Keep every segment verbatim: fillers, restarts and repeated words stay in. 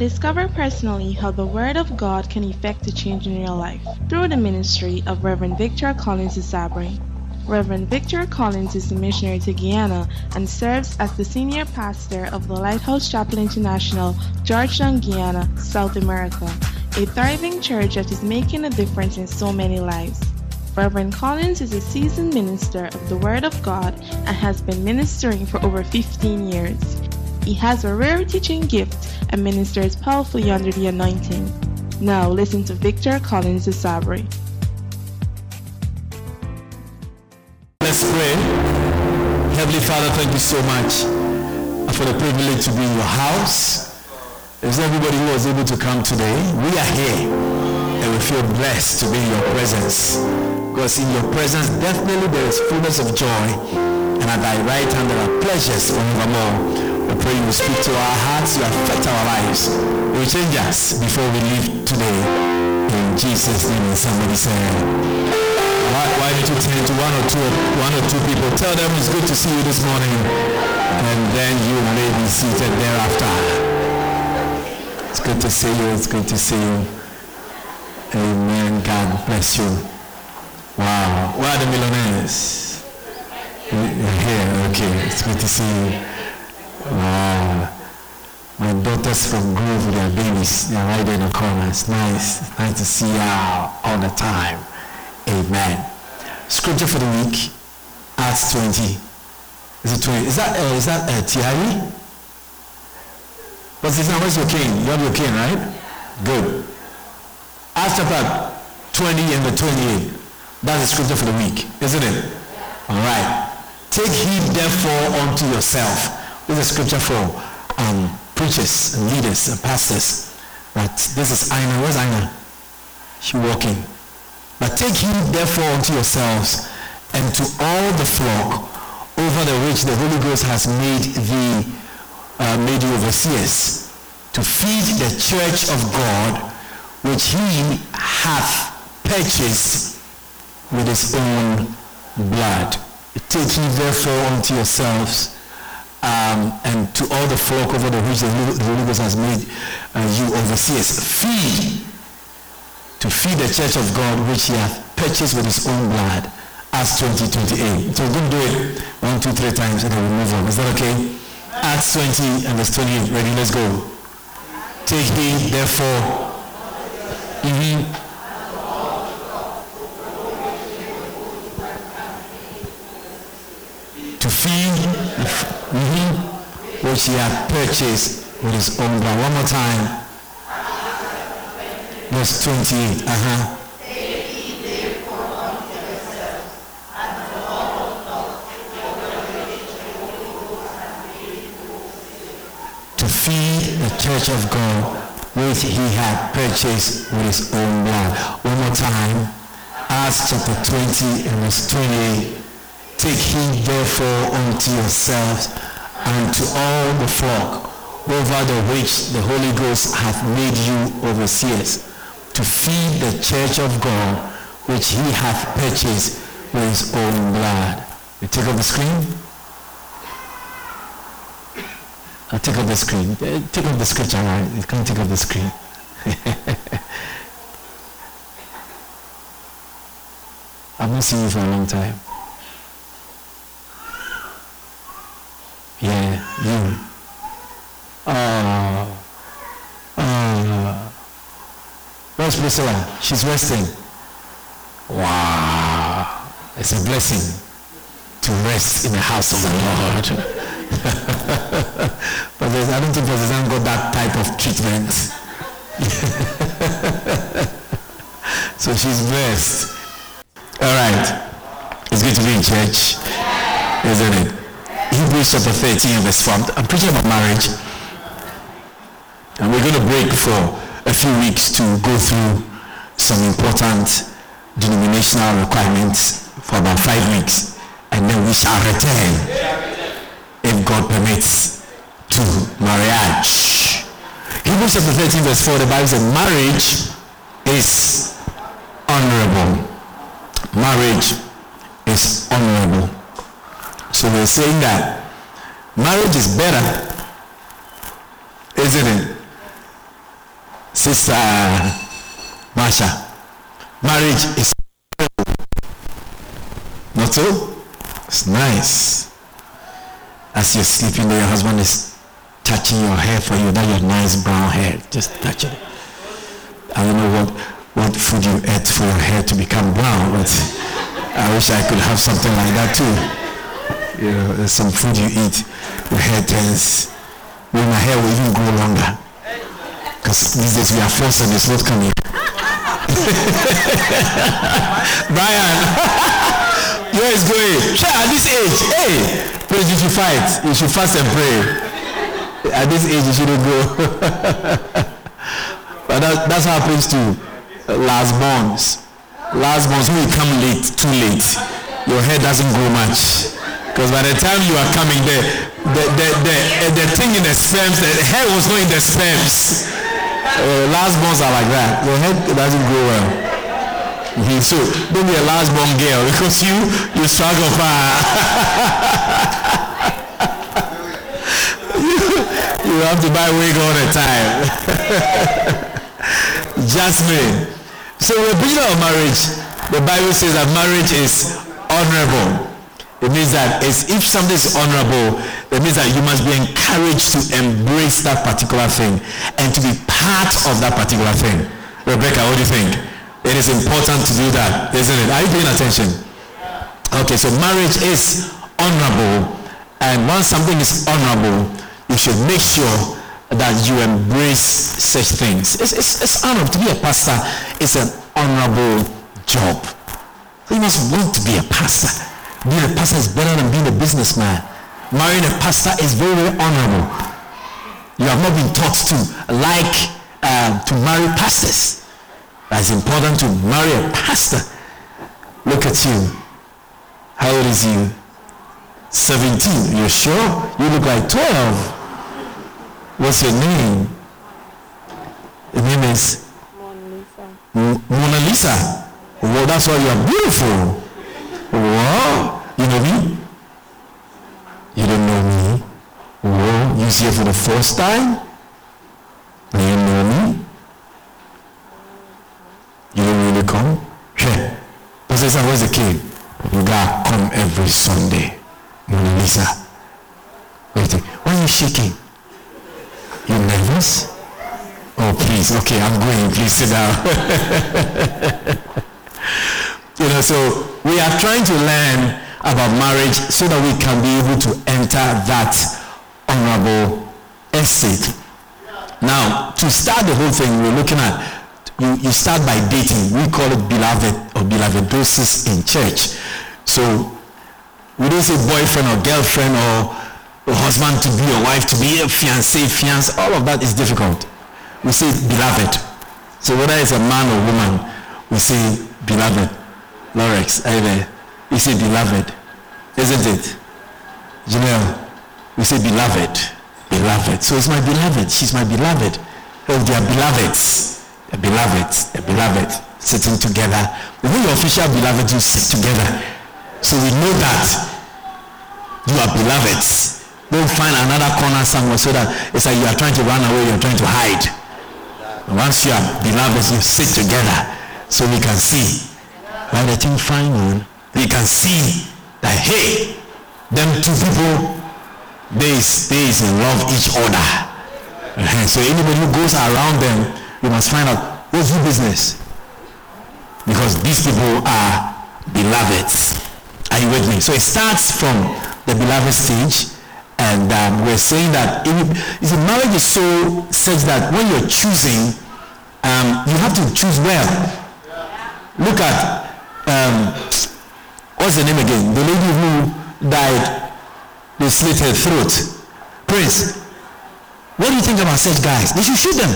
Discover personally how the Word of God can effect a change in your life through the ministry of Reverend Victor Collins Sabri. Reverend Victor Collins is a missionary to Guyana and serves as the senior pastor of the Lighthouse Chapel International, Georgetown, Guyana, South America, a thriving church that is making a difference in so many lives. Reverend Collins is a seasoned minister of the Word of God and has been ministering for over fifteen years. He has a rare teaching gift and ministers powerfully under the anointing. Now listen to Victor Collins Sabri. Let's pray. Heavenly Father, thank you so much for the privilege to be in your house. There's everybody who was able to come today. We are here and we feel blessed to be in your presence. Because in your presence, definitely there is fullness of joy, and at thy right hand there are pleasures forevermore. We pray you will speak to our hearts, you affect our lives, you will change us before we leave today. In Jesus' name, and somebody say, why, why don't you turn to one or two one or two people, tell them it's good to see you this morning, and then you may be seated thereafter. It's good to see you, it's good to see you. Amen. God bless you. Wow. Where are the millionaires? You're here. Okay. It's good to see you. Wow. My daughters from Grove with their babies, they're right there in the corner. It's nice. It's nice to see you all the time. Amen. Scripture for the week, Acts twenty. Is it twenty? Is that uh, is that uh, Thierry? What's his name? Where's your cane? You have your cane, right? Good. Acts chapter twenty and the twenty-eight. That's the scripture for the week, isn't it? All right. Take heed therefore unto yourself. This is a scripture for um, preachers and leaders and pastors. But this is Aina. Where's Aina? She walking. But take heed therefore unto yourselves and to all the flock over the which the Holy Ghost has made thee, uh, made you overseers, to feed the church of God, which he hath purchased with his own blood. Take heed therefore unto yourselves um, and to all the flock over the which the Holy Ghost has made uh, you overseers. Feed, to feed the church of God which he hath purchased with his own blood. Acts twenty, twenty-eight. So we're going to do it one, two, three times and then we'll move on. Is that okay? Acts twenty and verse twenty-eight. Ready? Let's go. Take heed therefore. Mm-hmm. To feed mm-hmm, which he had purchased with his own blood. One more time. Verse twenty-eight. Uh-huh. To feed the church of God which he had purchased with his own blood. One more time. Acts chapter twenty and verse twenty-eight. Take heed therefore unto yourselves and to all the flock over the which the Holy Ghost hath made you overseers, to feed the church of God which he hath purchased with his own blood. You take up the screen? I'll take up the screen. Take up the scripture, right? You can't take up the screen. I've not seen you for a long time. Yeah, you. Oh. Oh. Where's Priscilla? She's resting. Wow. It's a blessing to rest in the house of the Lord. But I don't think Pastor Sam got that type of treatment. So she's blessed. Alright. It's good to be in church. Isn't it? Hebrews chapter thirteen verse four. I'm preaching about marriage. And we're going to break for a few weeks to go through some important denominational requirements for about five weeks. And then we shall return, if God permits, to marriage. Hebrews chapter thirteen verse four, the Bible says marriage is honorable. Marriage is honorable. So we're saying that marriage is better, isn't it, Sister Marsha, marriage is not so? It's nice. As you're sleeping there, your husband is touching your hair for you, that your nice brown hair, just touch it. I don't know what, what food you ate for your hair to become brown, but I wish I could have something like that too. You know, there's some food you eat, your hair turns, well, my hair will even grow longer. Because these days we are forced and it's not coming. Brian, where is going? Sure, at this age, hey, please, you should fight. You should fast and pray. At this age, you shouldn't go. But that, that's what happens to last borns. Last borns, when you come late, too late, your hair doesn't grow much. Because by the time you are coming there, the, the, the, the thing in the sperms, the hair was not in the sperms. Uh, last borns are like that. Your hair doesn't grow well. Mm-hmm. So don't be a last born girl because you you struggle far. you, you have to buy wig all the time. Jasmine. So we're preaching about marriage. The Bible says that marriage is honorable. It means that it's, if something is honorable, it means that you must be encouraged to embrace that particular thing and to be part of that particular thing. Rebecca, what do you think? It is important to do that, isn't it? Are you paying attention? Okay, so marriage is honorable, and once something is honorable, you should make sure that you embrace such things. It's, it's, it's honorable. To be a pastor is an honorable job. So you must want to be a pastor. Being a pastor is better than being a businessman. Marrying a pastor is very, very honorable. You have not been taught to like uh, to marry pastors. It's important to marry a pastor. Look at you. How old is you? seventeen. You're sure? You look like twelve. What's your name? Your name is? Mona Lisa. M- Mona Lisa. Well, that's why you're beautiful. Wow, you know me? You don't know me? Whoa, you see it for the first time? You know me? You don't really come? Sure. Pastor Sam, where's the kid? You gotta come every Sunday. Mona Lisa. Wait, why are you shaking? You nervous? Oh, please. Okay, I'm going. Please sit down. You know, so we are trying to learn about marriage so that we can be able to enter that honorable estate. Now, to start the whole thing, we're looking at, you, you start by dating. We call it beloved or belovedosis in church. So, we don't say boyfriend or girlfriend or, or husband to be or wife to be, a fiancé, fiancé. All of that is difficult. We say beloved. So whether it's a man or woman, we say beloved. Lorex, either you say beloved, isn't it? Janelle, we say beloved, beloved. So it's my beloved, she's my beloved. Oh, they are beloveds, a beloved, a beloved, sitting together. When your official beloved, you sit together. So we know that you are beloveds. Don't find another corner somewhere so that it's like you are trying to run away, you're trying to hide. And once you are beloveds, you sit together so we can see. While the thing fine on, we can see that hey, them two people, they they love each other. Uh-huh. So anybody who goes around them, you must find out what's your business, because these people are beloveds. Are you with me? So it starts from the beloved stage, and um, we're saying that it, it, marriage is so such that when you're choosing, um, you have to choose well. Look at Um, what's the name again? The lady who died, they slit her throat. Prince, what do you think about such guys? They should shoot them.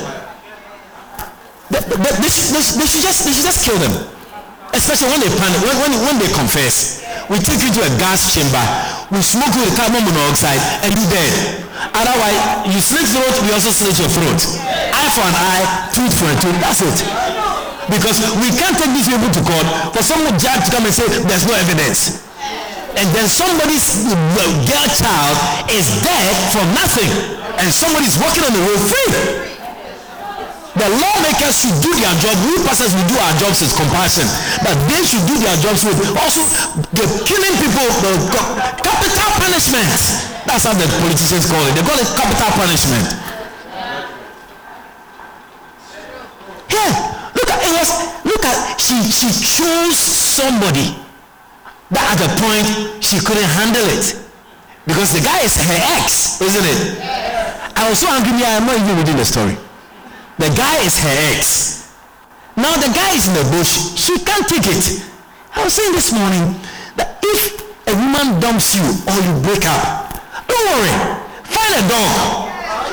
They, they, they, should, they, they, should just, they should just kill them. Especially when they panic, when, when, when they confess. We take you to a gas chamber, we smoke with carbon monoxide, and you're dead. Otherwise, you slit throat, we also slit your throat. Eye for an eye, tooth for a tooth, that's it. Because we can't take these people to court for some judge to come and say there's no evidence, and then somebody's girl child is dead for nothing, and somebody's walking on the road free. The lawmakers should do their job. We pastors will do our jobs with compassion, but they should do their jobs with also the killing people, the capital punishment. That's how the politicians call it. They call it capital punishment. Yeah, look at it was. Look at she she chose somebody that at the point she couldn't handle it because the guy is her ex, isn't it? I was so angry. I am not even reading the story. The guy is her ex. Now the guy is in the bush. She can't take it. I was saying this morning that if a woman dumps you or you break up, don't worry. Find a dog.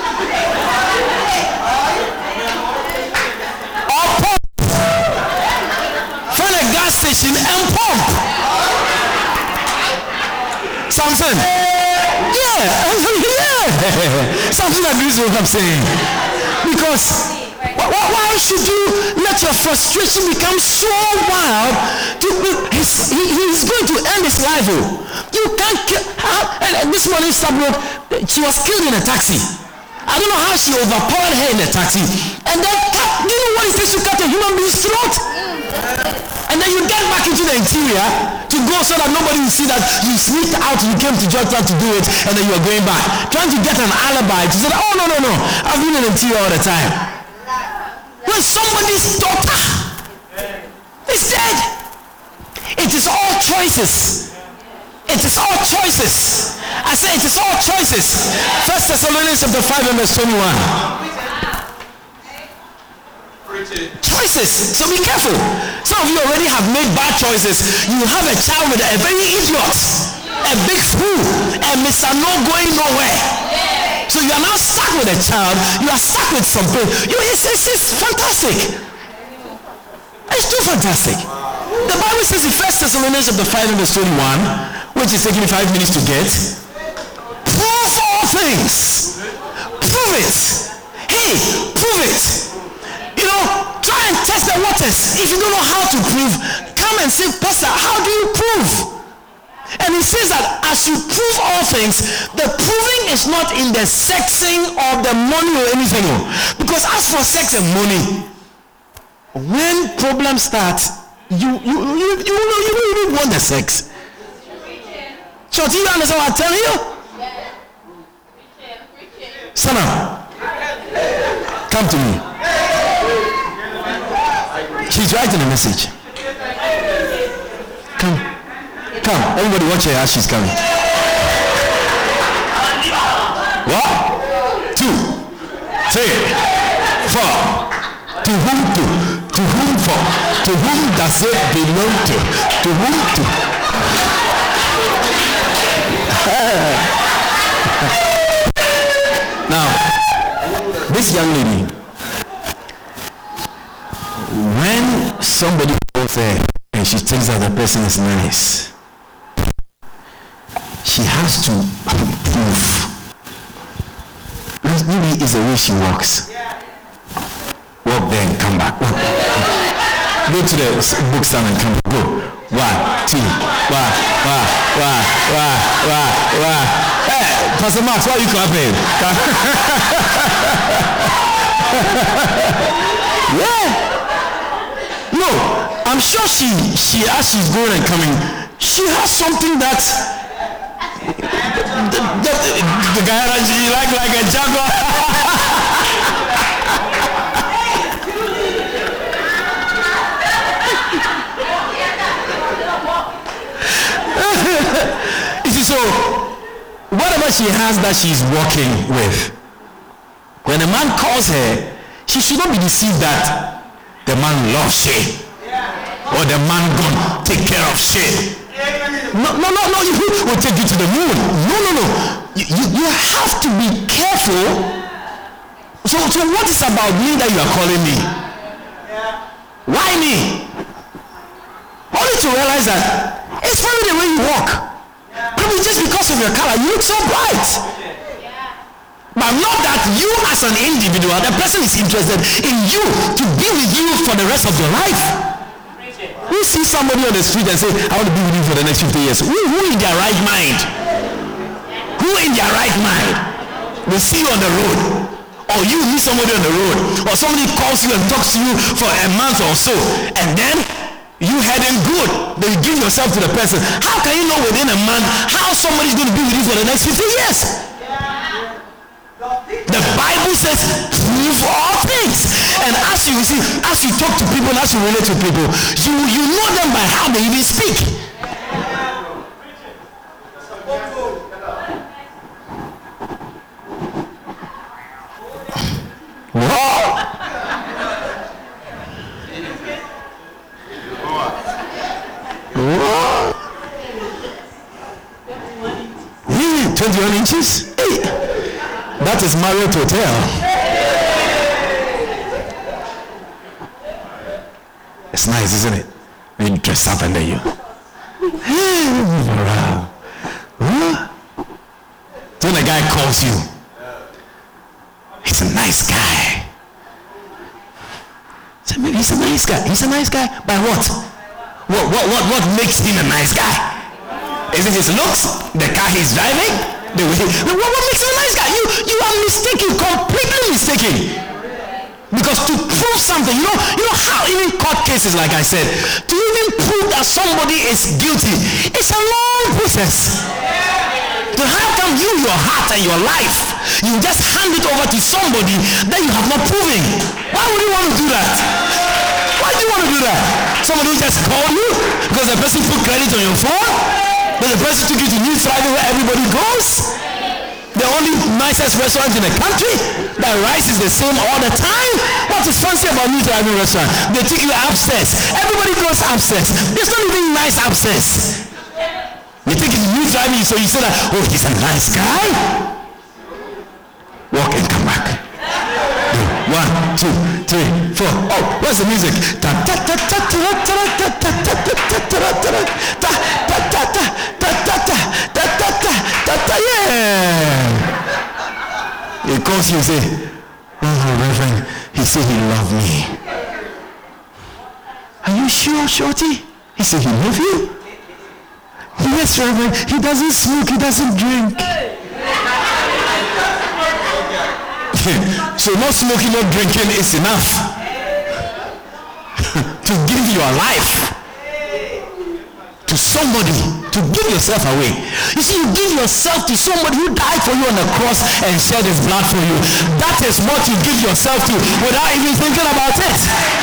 Or pump. Find a gas station and pump. Something. Yeah. Yeah. Something agrees with what I'm saying. Because why, why should you let your frustration become so wild? To, he's, he, he's going to end his life. Oh. You can't kill. Uh, and, and this morning, Sabro, she was killed in a taxi. I don't know how she overpowered her in the taxi. And then, cut, do you know what it takes to cut a human being's throat? And then you get back into the interior to go so that nobody will see that you sneaked out, you came to Georgia to do it, and then you are going back. Trying to get an alibi to say, oh, no, no, no, I've been in the interior all the time. When somebody's daughter is dead, it is all choices. It is all choices. I say it is all choices. First Thessalonians chapter five and verse twenty-one. Choices. So be careful. Some of you already have made bad choices. You have a child with a very idiot, a big fool, and Mister No going nowhere. So you are now stuck with a child. You are stuck with something. You it's, it's, it's fantastic. It's too fantastic. The Bible says in First Thessalonians chapter five and verse twenty-one, which is taking five minutes to get. Prove all things. Prove it. Hey, prove it. You know, try and test the waters. If you don't know how to prove, come and say, Pastor, how do you prove? And he says that as you prove all things, the proving is not in the sexing of the money or anything. Because as for sex and money, when problems start, you you you you you, you, you don't want the sex. So do you understand what I'm telling you? Sana, come to me. She's writing a message. Come. Come. Everybody watch her as she's coming. One, two, three, four. To whom to? To whom for? To whom does it belong to? To whom to? Now, this young lady, when somebody goes there and she thinks that the person is nice, she has to prove. Maybe it's the way she walks. Walk there and come back. Walk. Go to the bookstand and come back. Go. One, two, one, one, one, one, one, one. Hey, Pastor Max, why are you clapping? Yeah. No, I'm sure she, she, as she's going and coming, she has something that the, the, the guy that she like like a jaguar. You see, so whatever she has that she's working with, when a man calls her, she should not be deceived that the man loves she or the man gonna take care of she. No, no, no, no, he will take you to the moon. No, no, no. You, you, you have to be careful. So, so what is about me that you are calling me? Why me? Only to realize that it's probably the way you walk. Probably just because of your color, you look so bright. But not that you as an individual, the person is interested in you to be with you for the rest of your life. Who sees somebody on the street and say, I want to be with you for the next fifty years? Who, who in their right mind? Who in their right mind will see you on the road? Or you meet somebody on the road, or somebody calls you and talks to you for a month or so, and then you had him good, then you give yourself to the person. How can you know within a month how somebody's going to be with you for the next fifty years? The Bible says prove all things. And as you see, as you talk to people, as you relate to people, you you know them by how they even speak. Whoa. Whoa. Really? twenty-one inches? Hey. That is Marriott Hotel. It's nice, isn't it? When you dress up and then you hey, move around. Huh? When a guy calls you, he's a nice guy. So maybe he's a nice guy. He's a nice guy. By what? What what what, what makes him a nice guy? Is it his looks? The car he's driving? The way, what, what makes him a nice guy? You you are mistaken, completely mistaken. Because to prove something, you know, you know how even court cases, like I said, to even prove that somebody is guilty, it's a long process. So how come you, your heart and your life, you just hand it over to somebody that you have not proven? Why would you want to do that? Why do you want to do that? Somebody just called you because the person put credit on your phone? Because the person took you to New Friday where everybody goes? The only nicest restaurant in the country, that rice is the same all the time. What is fancy about New Driving Restaurant? They take you upstairs. Everybody goes upstairs. There's not even nice upstairs. They take you to New Driving, so you say that, oh, he's a nice guy. Walk and come back. One, two, three, four. Oh, where's the music? Yeah. He calls you and say, oh, Reverend, he said he loved me. Are you sure, Shorty? He said he loved you? Yes, Reverend. He doesn't smoke, he doesn't drink. So not smoking, not drinking is enough to give your life to somebody, to give yourself away. You see, you give yourself to somebody who died for you on the cross and shed his blood for you. That is what you give yourself to without even thinking about it.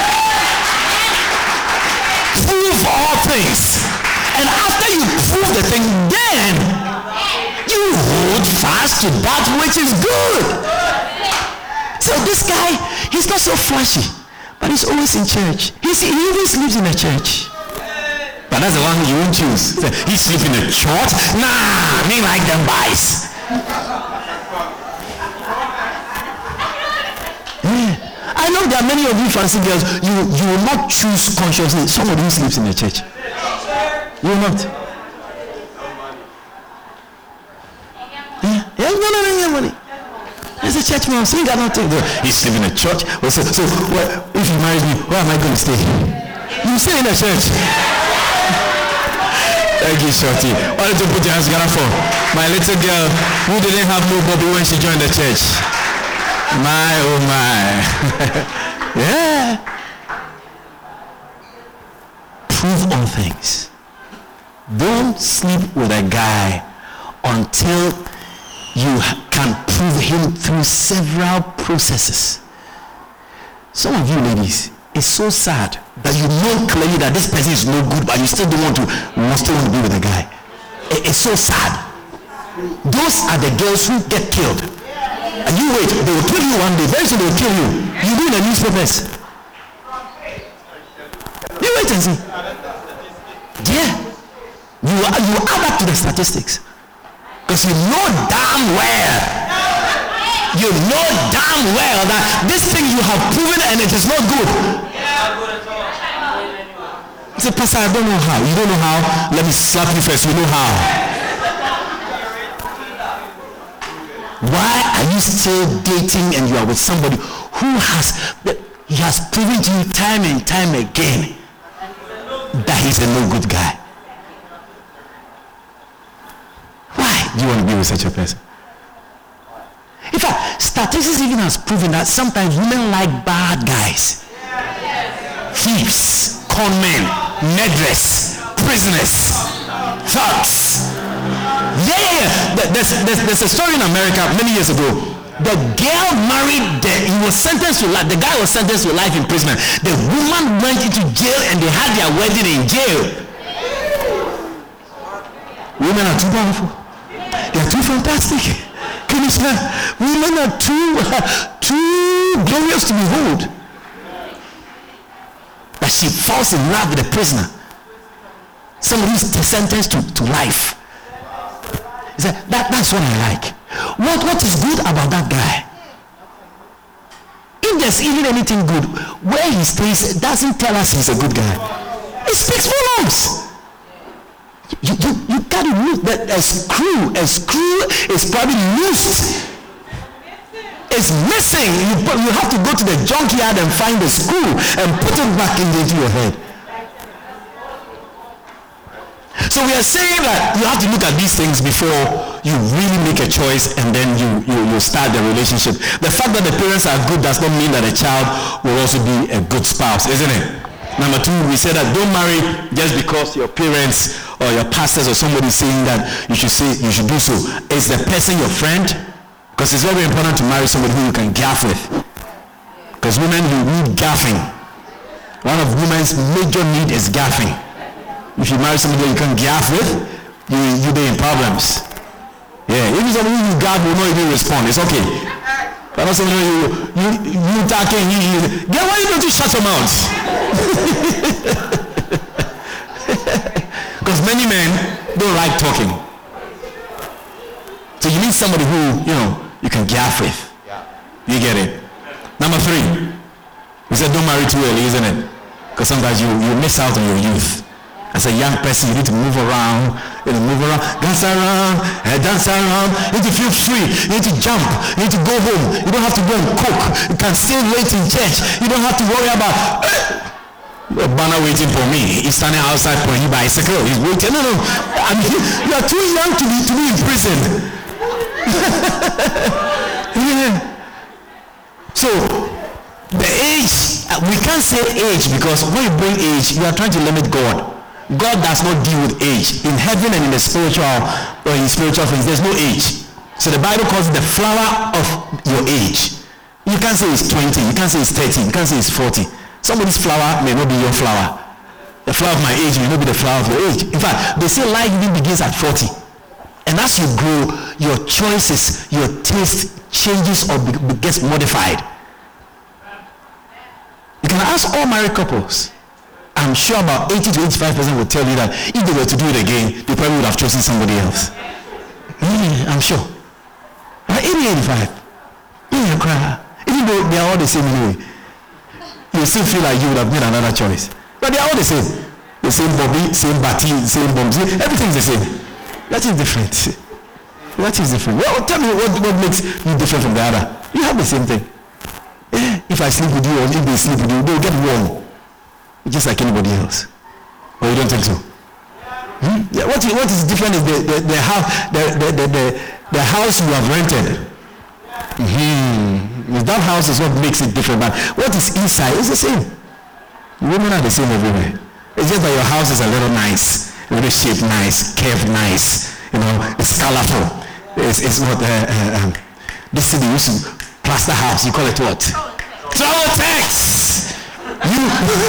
Prove all things. And after you prove the thing, then you hold fast to that which is good. So this guy, he's not so flashy, but he's always in church. He's, he even sleeps in a church. But that's the one you won't choose. He sleeps in a church? Nah, me like them boys. Yeah. I know there are many of you fancy girls, you, you will not choose consciously somebody who sleeps in a church. You will not. Yeah, yeah, no, no, no, no, money. There's a church man, so you cannot take the, he's sleeping in a church. Well, so, so well, if he marries me, where am I going to stay? You stay in a church. Thank you, Shorty. Why don't you put your hands together for my little girl who didn't have no bobby when she joined the church? My, oh my. Yeah. Prove all things. Don't sleep with a guy until you can prove him through several processes. Some of you ladies, it's so sad that you know clearly that this person is no good, but you still don't want to, you still want to be with a guy. It's so sad. Those are the girls who get killed. And you wait, they will kill you one day, very soon they will kill you. You read the newspapers. You wait and see. Yeah. You, you add up to the statistics. Because you know damn well, you know damn well that this thing you have proven and it is not good. You say, Pastor, I don't know how. You don't know how? Let me slap you first. You know how. Why are you still dating and you are with somebody who has, he has proven to you time and time again that he's a no good guy? Why do you want to be with such a person? In fact, statistics even has proven that sometimes women like bad guys. Thieves, conmen, murderers, prisoners, thugs. Yeah, there's, there's, there's a story in America many years ago. The girl married, the, he was sentenced to life. The guy was sentenced to life imprisonment. The woman went into jail and they had their wedding in jail. Women are too powerful. They are too fantastic. Can you smell? Women are too, uh, too glorious to behold. But she falls in love with a prisoner. Somebody who's sentenced to, to life. He said, that, that's what I like. What, what is good about that guy? If there's even anything good, where he stays doesn't tell us he's a good guy. It speaks volumes. You, you, you gotta look that a screw, a screw is probably loose. It's missing. You, you have to go to the junkyard and find the screw and put it back into your head. So we are saying that you have to look at these things before you really make a choice and then you, you, you start the relationship. The fact that the parents are good does not mean that a child will also be a good spouse, isn't it? Number two, we say that don't marry just because your parents or your pastors or somebody saying that you should say you should do so. Is the person your friend? Because it's very important to marry somebody who you can gaff with. Because women, you need gaffing. One of women's major need is gaffing. If you marry somebody you can gaff with, you you be in problems. Yeah, if it's somebody you gaff will not even respond. It's okay. But not somebody you you you talking you, you yeah, why don't you shut your mouth? Because many men don't like talking. So you need somebody who, you know, you can gaff with. You get it? Number three, we said don't marry too early, isn't it? Because sometimes you, you miss out on your youth. As a young person, you need to move around, you know, move around, dance around, uh, dance around. You need to feel free. You need to jump. You need to go home. You don't have to go and cook. You can stay late in church. You don't have to worry about uh, a banner waiting for me. He's standing outside for you bicycle. He's waiting. No, no. I mean, you are too young to be to be in prison. Yeah. So the age, we can't say age because when you bring age, you are trying to limit God. God does not deal with age. In heaven and in the spiritual or in spiritual things, there's no age. So the Bible calls it the flower of your age. You can't say it's twenty, you can't say it's thirty, you can't say it's forty. Somebody's flower may not be your flower. The flower of my age may not be the flower of your age. In fact, they say life even begins at forty. And as you grow, your choices, your taste changes or be, gets modified. You can ask all married couples. I'm sure about eighty to eighty-five percent will tell you that if they were to do it again, they probably would have chosen somebody else. Yeah, I'm sure. But eighty, eighty-five, yeah, cry. Even though they are all the same anyway, you still feel like you would have made another choice. But they are all the same. The same Bobby, same Batty, same Bumsy, everything's the same. Nothing different. Nothing is different. Well, tell me what, what makes you different from the other. You have the same thing. Yeah, if I sleep with you or if they sleep with you, they'll get warm. Just like anybody else. Or you don't think so? Hmm? Yeah, what, is, what is different is the, the, the, house, the, the, the, the, the house you have rented. Mm-hmm. That house is what makes it different, but what is inside is the same. Women are the same everywhere. It's just that your house is a little nice, a little shaped nice, curved nice, you know, it's colorful. It's, it's not, uh, uh, um, this city used to plaster house, you call it what? Trautex! You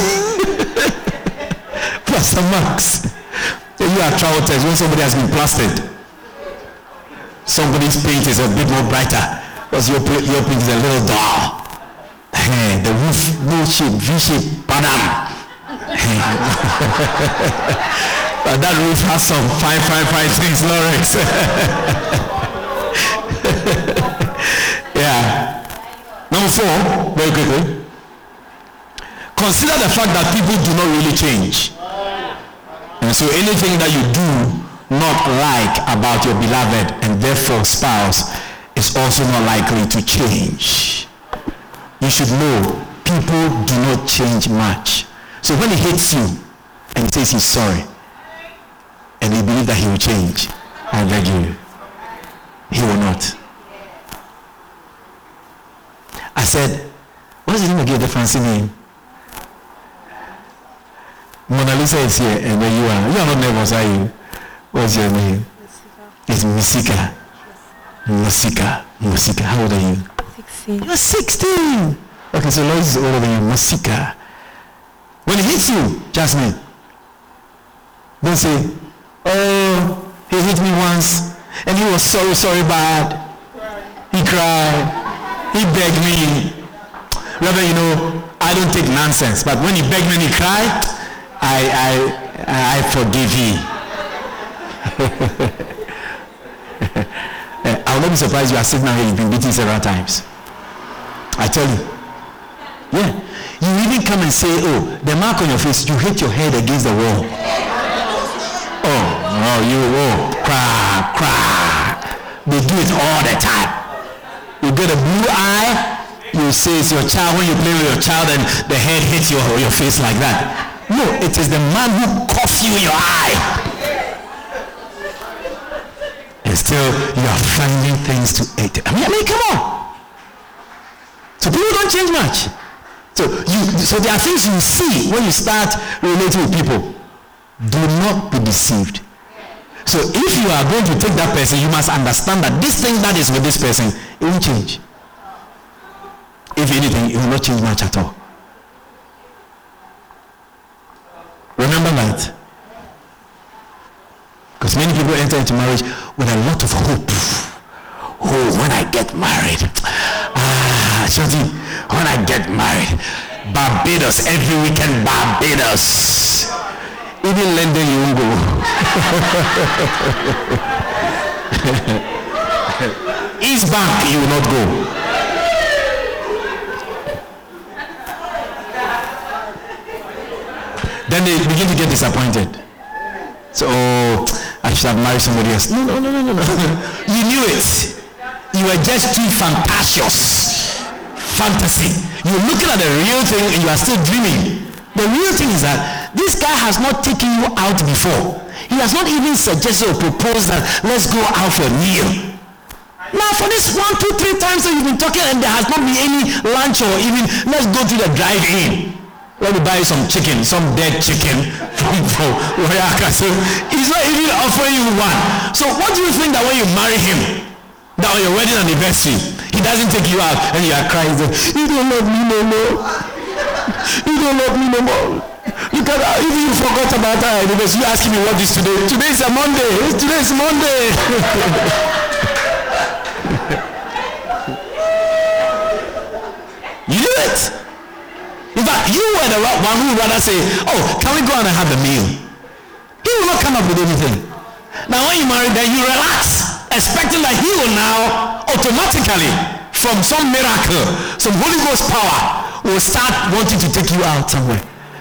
Pastor Max, you are Trautex when somebody has been plastered. Somebody's paint is a bit more brighter because your, your paint is a little dull. Hey, the roof, no shape, V shape, padam. Hey. But that roof has some fine, fine, fine things, Lawrence. Yeah. Number four, very quickly. Consider the fact that people do not really change. And so anything that you do not like about your beloved and therefore spouse is also not likely to change. You should know people do not change much. So when he hates you and he says he's sorry and you believe that he will change, I beg you, he will not. I said, what's the name again, the fancy name? Mona Lisa is here, and then you are. You are not nervous, are you? What's your name? It's Musika. Musika. Musika. How old are you? sixteen. You're sixteen. Okay, so Lois is older than you. Musika. When he hits you, Jasmine, don't say, oh, he hit me once, and he was sorry, sorry bad. He cried. He begged me. Rather, you know, I don't take nonsense, but when he begged me and he cried, I, I, I forgive him. I'll not be surprised you are sitting down here, you've been beaten several times. I tell you. Yeah. You even come and say, oh, the mark on your face, you hit your head against the wall. Oh, oh, you, oh, cry, cry. They do it all the time. You get a blue eye, you say it's your child. When you play with your child and the head hits your, your face like that. No, it is the man who coughs you in your eye. And still, you are finding things to eat. I mean, I mean, come on. So people don't change much. So you, so there are things you see when you start relating with people. Do not be deceived. So if you are going to take that person, you must understand that this thing that is with this person, it won't change. If anything, it will not change much at all. Remember that. Because many people enter into marriage with a lot of hope. Oh, when I get married, ah, something, when I get married, Barbados, every weekend, Barbados. Even London, you won't go. East Bank, you will not go. Then they begin to get disappointed. So, oh, I should have married somebody else. No, no, no, no, no, no. You knew it. You were just too fantasious. Fantasy. You're looking at the real thing and you are still dreaming. The real thing is that this guy has not taken you out before. He has not even suggested or proposed that let's go out for a meal. Now for this one, two, three times that you've been talking and there has not been any lunch or even let's go to the drive-in. Let me buy some chicken, some dead chicken from, from Wayaka. So he's not even offering you one. So what do you think that when you marry him, that on your wedding anniversary, he doesn't take you out and you are crying, you don't love me no more. You don't love me no more. You can even you forgot about that because you asking me what is today. Today is a Monday. Today is Monday. You do it. In fact, you were the one who would rather say, oh, can we go and have a meal? He will not come up with anything. Now when you marry, then you relax, expecting that he will now automatically, from some miracle, some Holy Ghost power, will start wanting to take you out somewhere.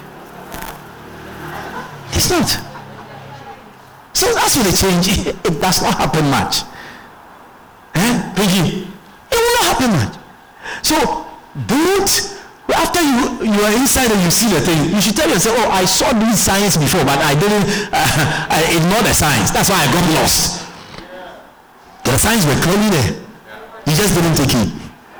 It's not. So that's what they change. It does not happen much. Eh? Piggy? It will not happen much. So don't. After you you are inside and you see the thing, you should tell yourself, oh, I saw these signs before, but I didn't, uh, I ignored the signs. That's why I got lost. The signs were clearly there. You just didn't take it.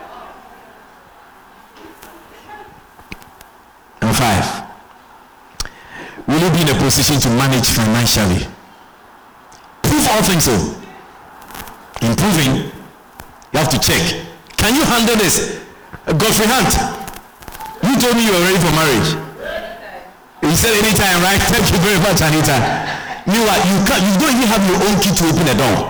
Number five. Will you be in a position to manage financially? Prove all things so. Improving, you have to check. Can you handle this? Godfrey Hunt. You told me you were ready for marriage. You said anytime, right? Thank you very much, Anita. Meanwhile, you can't, you don't even have your own key to open the door.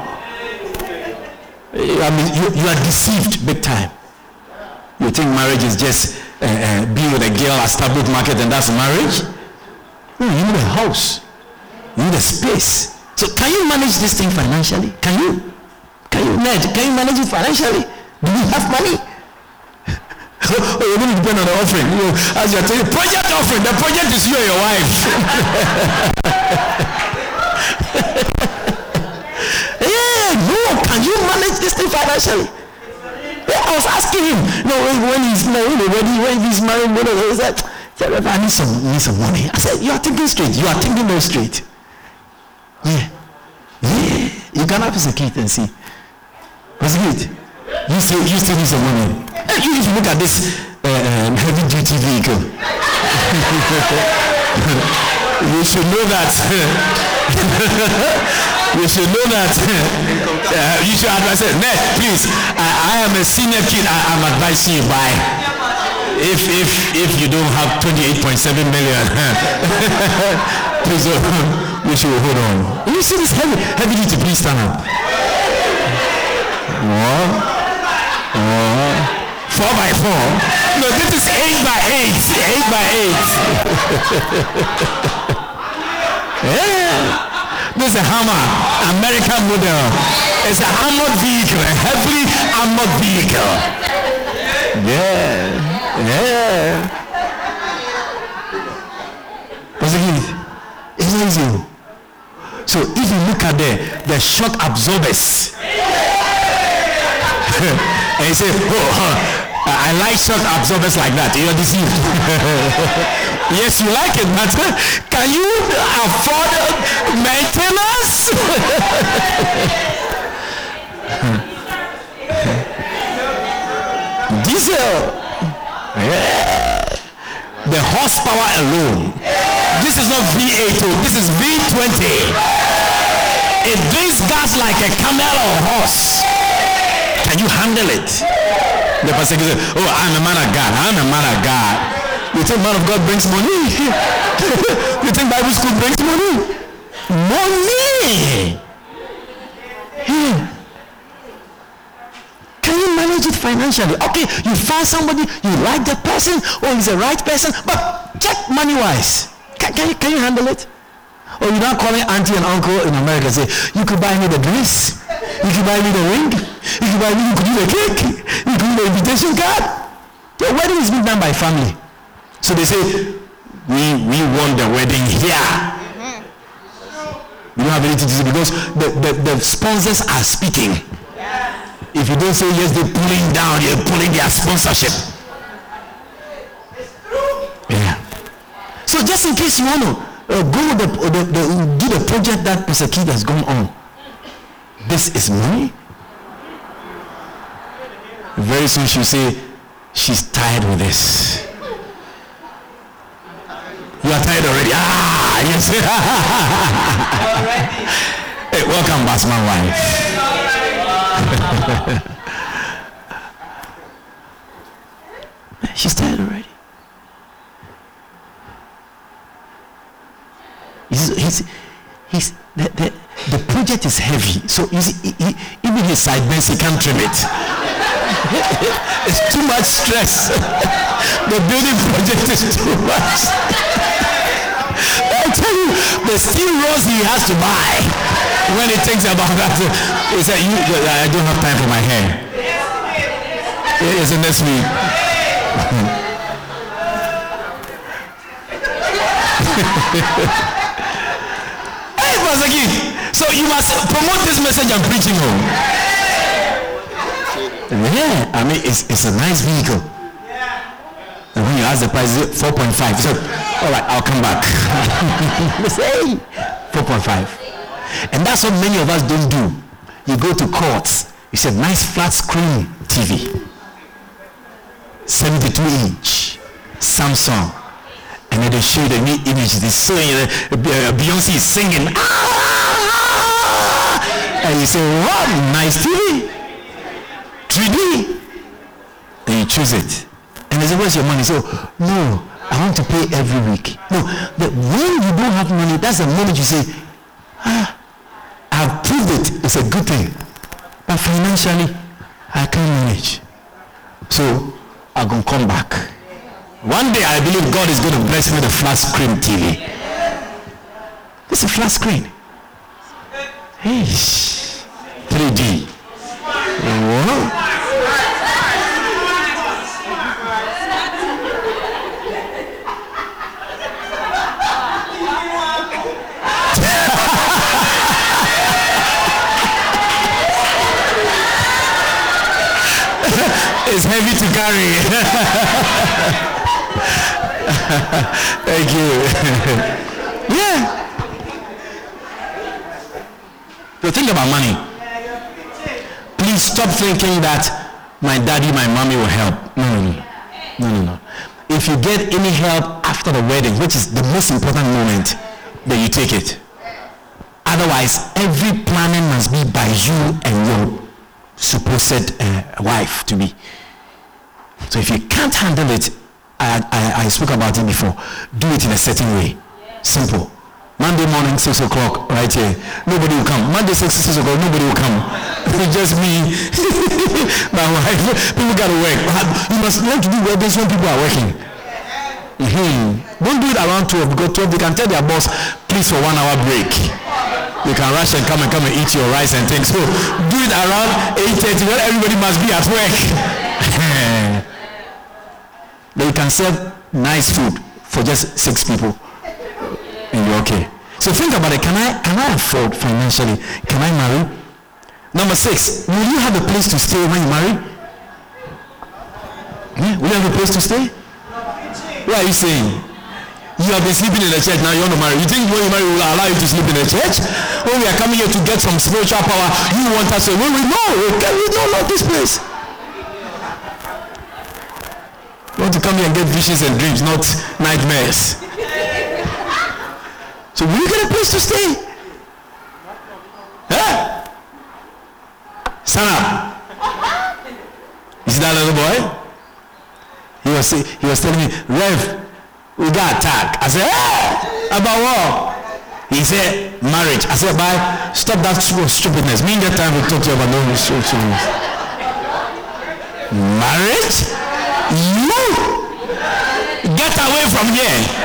I mean, you, you are deceived big time. You think marriage is just uh, uh, being with a girl at Starbuck Market and that's marriage? No, you need a house. You need a space. So can you manage this thing financially? Can you? Can you manage? Can you manage it financially? Do you have money? Oh, you're going to depend on the offering. You know, as you're telling, project offering. The project is you and your wife. Yeah, no. Can you manage this thing financially? Yeah, I was asking him. You know, when he's you know, when, he, when he's married, when he said, I need some, need some money. I said, you are thinking straight. You are thinking very straight. Yeah. Yeah. You can have a secret and see. What's it? You still, you still need some money. You if you look at this uh, um, heavy duty vehicle, you should know that. You should know that. Uh, you should advise it. Ned, please. I, I am a senior kid. I am advising you buy. If if if you don't have twenty-eight point seven million, please uh, we should hold on. You see this heavy heavy duty. Please stand up. Oh, oh. Four by four. No, this is eight by eight. Eight by eight. Yeah. This is a Hammer, American model. It's an armored vehicle, a heavily armored vehicle. Yeah, yeah. What's it? It's not easy. So if you look at the the shock absorbers, and you say, oh, I like shock absorbers like that, you're deceived. Yes, you like it, but can you afford maintenance? Diesel. Yeah. The horsepower alone. This is not V eight, this is V twenty. It drinks gas like a camel or horse. Can you handle it? The person says, oh, I'm a man of God. I'm a man of God. You think man of God brings money? You think Bible school brings money? Money! Yeah. Can you manage it financially? Okay, you found somebody, you like the person, or he's the right person, but check money-wise. Can, can, you, can you handle it? Or you're not calling auntie and uncle in America and say, you could buy me the dress, you could buy me the ring, you could buy me, you could do the cake, you could do the invitation card. The wedding is being done by family. So they say, we we want the wedding here. You don't have anything to say because the, the, the sponsors are speaking. If you don't say yes, they're pulling down, you're pulling their sponsorship. Yeah. So just in case you want to uh, go with the, the, the, do the project that Mister Keith has gone on, this is money. Very soon she'll say, she's tired with this. You are tired already. Ah, yes. Hey, welcome, Basman wife. She's tired already. He's, he's, he's the, the, the project is heavy, so he's, he, he, even his sideburns he can't trim it. It's too much stress. The building project is too much. I tell you, the steel rods he has to buy when he thinks about that. He said, you, I don't have time for my hair. It's the next week. Hey, Pastor Keith, so you must promote this message I'm preaching on. Yeah, I mean, it's, it's a nice vehicle. And when you ask the price, four point five. So, all right, I'll come back. Say, four point five. And that's what many of us don't do. You go to courts, it's a nice flat screen T V. seventy-two inch Samsung. And then they show you the new image. They show you uh, Beyonce is singing. Ah! And you say, what? Nice T V. three D. And you choose it. And they say, where's your money? So, no, I want to pay every week. No, the, when you don't have money, that's the moment you say, ah, I've proved it. It's a good thing. But financially, I can't manage. So, I'm going to come back. One day, I believe God is going to bless me with a flat screen T V. It's a flat screen. Hey, three D. Whoa. It's heavy to carry. Thank you. Yeah. So think about money. Please stop thinking that my daddy, my mommy will help. No, no, no. No, no, no. If you get any help after the wedding, which is the most important moment, then you take it. Otherwise, every planning must be by you and your supposed uh, wife to be. So if you can't handle it, I, I, I spoke about it before, do it in a certain way. Simple. Monday morning, six o'clock, right here. Nobody will come. Monday, six, six o'clock, nobody will come. It's just me, my wife. People got to work. You must learn to do weddings when people are working. Mm-hmm. Don't do it around twelve, because twelve, they can tell their boss, please for one hour break. You can rush and come and come and eat your rice and things. So do it around eight thirty when everybody must be at work. Then you can serve nice food for just six people. And you're okay. So think about it. Can I can I afford financially? Can I marry? Number six, will you have a place to stay when you marry? Yeah, will you have a place to stay? What are you saying? You have been sleeping in the church, now you want to marry. You think when you marry we will allow you to sleep in the church? When we are coming here to get some spiritual power, you want us to well, we know we, can, we don't love this place. You want to come here and get visions and dreams, not nightmares. So will you get a place to stay? Huh? Stand up. You see that little boy? He was he was telling me, Rev, we got attacked. I said, hey, about what? He said, marriage. I said, bye. Stop that stupidness. Me and that time we talk to you about no stupidness. Marriage? You get away from here.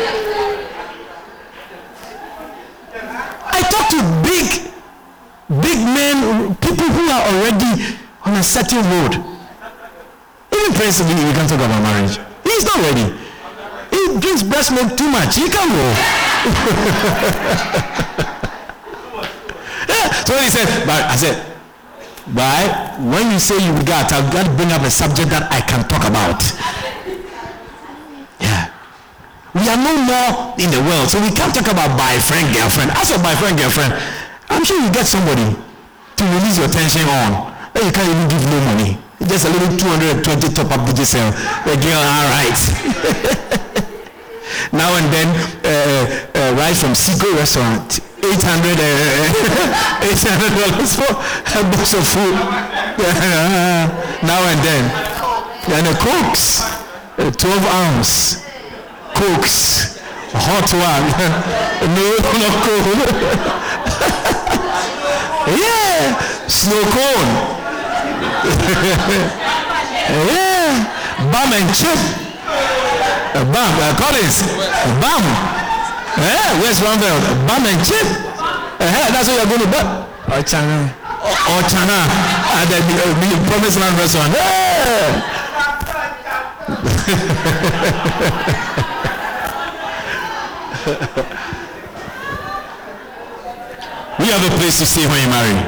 I talk to big, big men, people who are already on a certain road. Even Prince, we can't talk about marriage. He's not ready. He drinks breast milk too much. He can't go. Yeah. So he said, but I said, why? When you say you got, I've got to bring up a subject that I can talk about. Yeah. We are no more in the world, so we can't talk about boyfriend, girlfriend. As for boyfriend, girlfriend, I'm sure you get somebody to release your tension on. Then you can't even give no money. Just a little two hundred twenty top up digital. The girl, all right. Now and then, uh, uh, right from Seco restaurant, eight hundred uh, eight hundred dollars for a box of food. Now and then, and the Cokes, uh, twelve ounce. Cokes, hot one. No, no cold. Yeah, snow cone. Yeah, bum and chip. Uh, bum, uh, Collins, bum. Yeah, West London, bum and chip. Uh, that's what you're going to buy. Or China. Or China. At the uh, Promised Land restaurant. Yeah. We have a place to stay when you marry.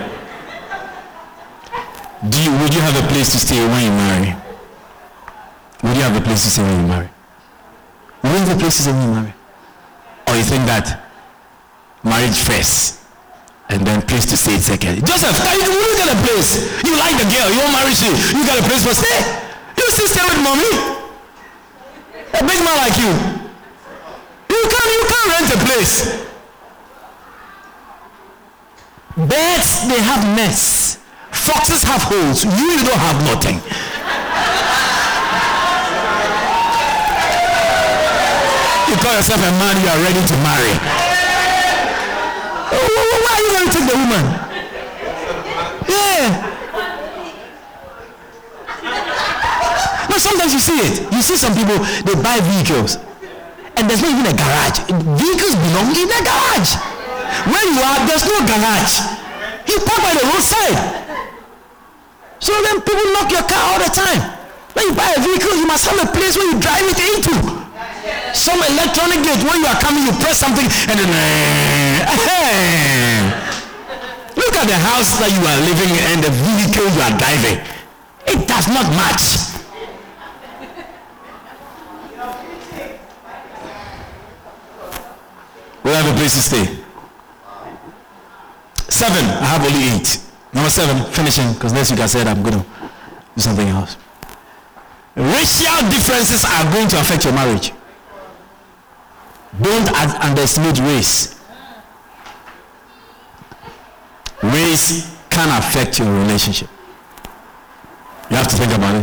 Do you, would you have a place to stay when you marry? Would you have a place to stay when you marry? Would you have a place to stay when you marry? Or you think that marriage first and then place to stay second? Joseph, you will get a place. You like the girl, you want marry she, you got a place for stay. You still stay with mommy. A big man like you. You can't, you can't rent a place. Birds, they have nests. Foxes have holes. You, you don't have nothing. You call yourself a man, you are ready to marry. Oh, why are you going to take the woman? Yeah. No, sometimes you see it. You see some people, they buy vehicles. And there's not even a garage. Vehicles belong in a garage. Where you are, there's no garage. You park by the roadside. So then people lock your car all the time. When you buy a vehicle, you must have a place where you drive it into. Some electronic gate, when you are coming, you press something and then look at the house that you are living in and the vehicle you are driving. It does not match. We'll have a place to stay. Seven. I have only eight. Number seven, finishing, because next week I said I'm going to Do something else. Racial differences are going to affect your marriage. Don't underestimate race. Race can affect your relationship. You have to think about it.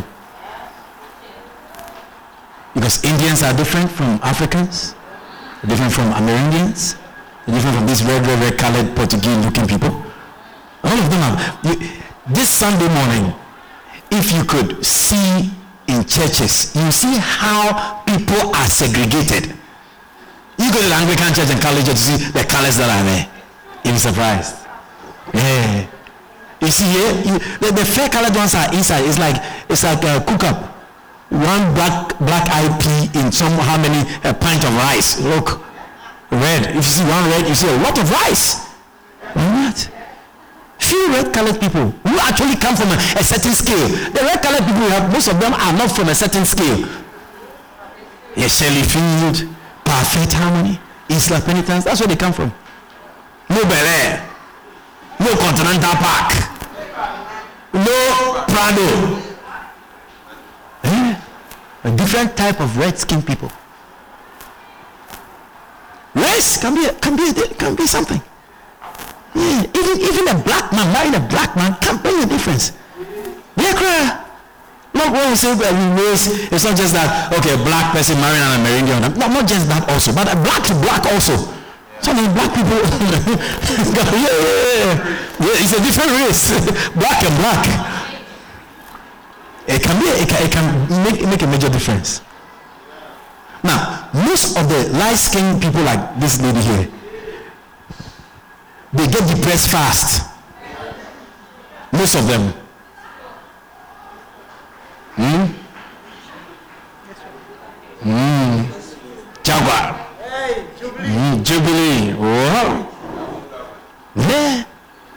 Because Indians are different from Africans, different from Amerindians, different from these red, red, red colored Portuguese looking people. All of them are. You, this Sunday morning, if you could see in churches, you see how people are segregated. You go to the Anglican church and college to see the colors that are there. You'll be surprised. Yeah. You see here, you, the, the fair colored ones are inside. It's like it's like a cook up. One black black eyed pea in some how many a pint of rice. Look, red. If you see one red, you see a lot of rice. What? Few red colored people who actually come from a, a certain scale. The red colored people we have, most of them are not from a certain scale. Yes, Shelley Field, Perfect Harmony, Isla Penitence. That's where they come from. No Bel Air, no Continental Park, no Prado. Eh? A different type of red-skinned people. Race can be can be can be something. Yeah, even even a black man marrying a black man can bring a difference. Yeah, cry. Not when we say that we race, it's not just that okay, a black person marrying an Amerindian. No, not just that also, but a black to black also. Some of the black people, yeah, yeah, yeah, yeah, it's a different race, black and black. It can be, it can, it can make make a major difference. Now, most of the light-skinned people like this lady here, they get depressed fast. Most of them. Hmm? Hmm. Jaguar. Mm, Jubilee. Wow. Yeah.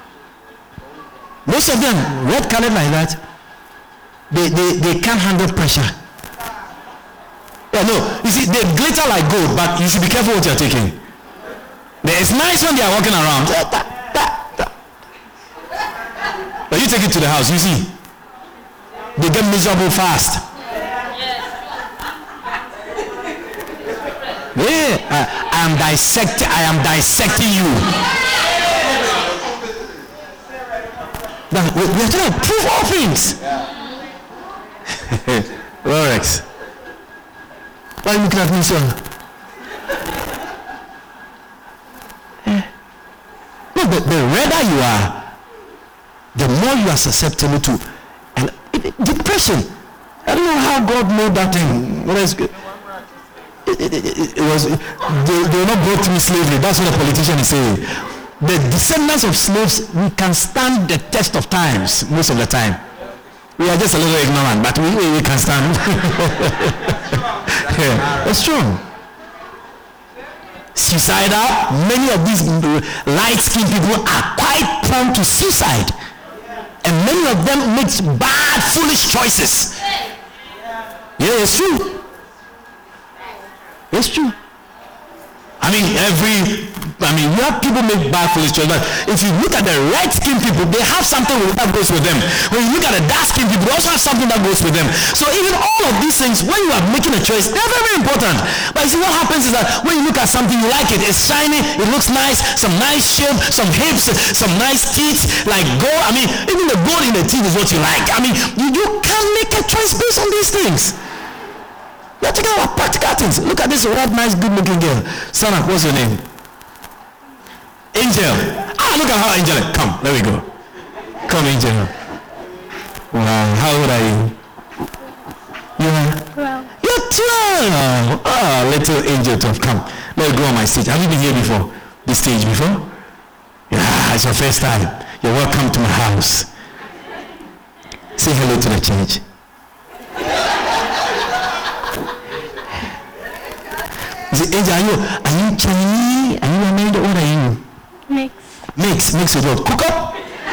Most of them, red colored like that, they, they, they can't handle pressure. Yeah, no. You see, they glitter like gold, but you should be careful what you're taking. It's nice when they are walking around. But you take it to the house, you see. They get miserable fast. Yeah, I, I am dissecting. I am dissecting you. Now, we, we are trying to prove all things. Lorex, why are you looking at me, sir? No, the, the redder you are, the more you are susceptible to and depression. I don't know how God made that thing. What is good? It, it, it, it was they, they were not brought through slavery. That's what a politician is saying. The descendants of slaves, we can stand the test of times most of the time. We are just a little ignorant, but we, we, we can stand. Yeah, that's true. Suicidal, many of these light-skinned people are quite prone to suicide. And many of them make bad, foolish choices. Yeah, it's true. It's true. I mean, every, I mean, you have people make bad, foolish choices, but if you look at the red-skinned people, they have something that goes with them. When you look at the dark-skinned people, they also have something that goes with them. So even all of these things, when you are making a choice, they're very, very important. But you see, what happens is that when you look at something, you like it, it's shiny, it looks nice, some nice shape, some hips, some nice teeth, like gold. I mean, even the gold in the teeth is what you like. I mean, you, you can make a choice based on these things. You're talking about practical things. Look at this red, nice, good-looking girl. Sana, what's your name? Angel. Ah, look at her, Angel. Come, there we go. Come, Angel. Wow, how old are you? You're twelve. You're twelve. Ah, little Angel, twelve. Come, let me go on my seat. Have you been here before? This stage before? Yeah, it's your first time. You're welcome to my house. Say hello to the church. Angel, are you, are you Chinese? Are you American? What are you? Mix. Mix. Mix with what? Cook up?